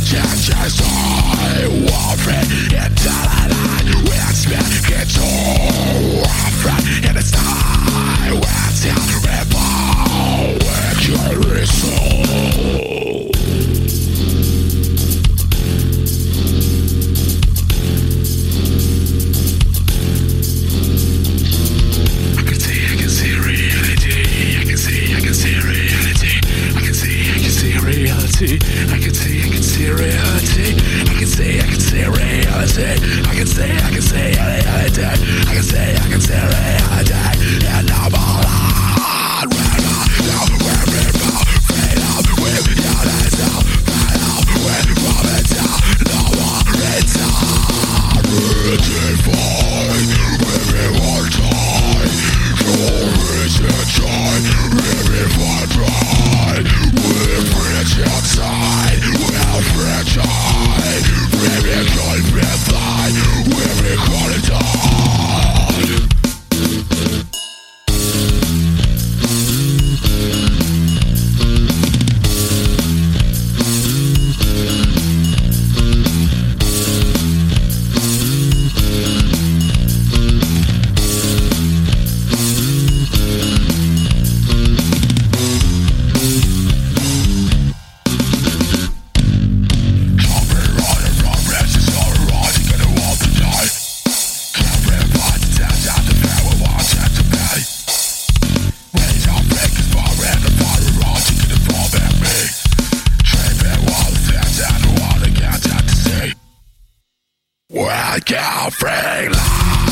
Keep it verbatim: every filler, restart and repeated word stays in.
I can see, I can see reality. I can see, I can see reality. I can see, I can see reality. I can see, I can see reality. And I'm all on. Now we're people, freedom with unity. Freedom with promise. No more return. Redefined, living one time. Your reason joy, living for pride. We're rich outside, we're fragile. We're cold inside, we're cold inside. We're free.